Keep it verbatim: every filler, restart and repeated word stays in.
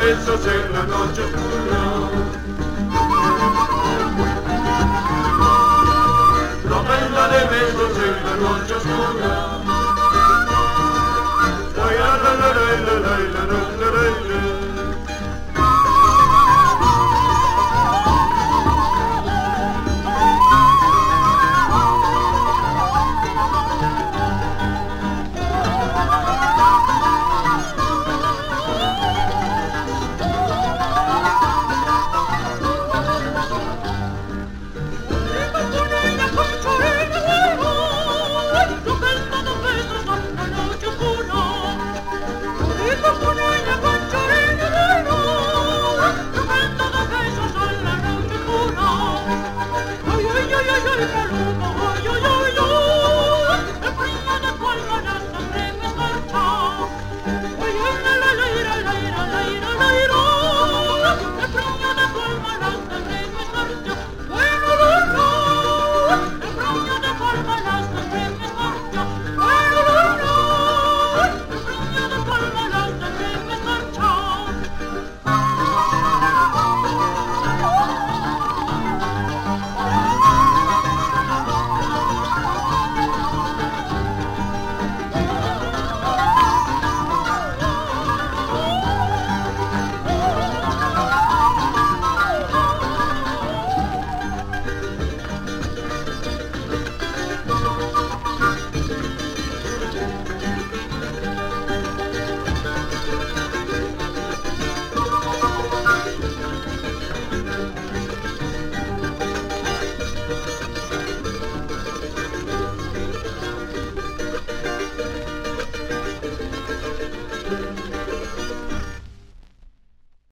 besos en la noche oscura. Tropenda de besos en la noche oscura. La la la la la la la la la la. Ay, ay, ay, ay, ay,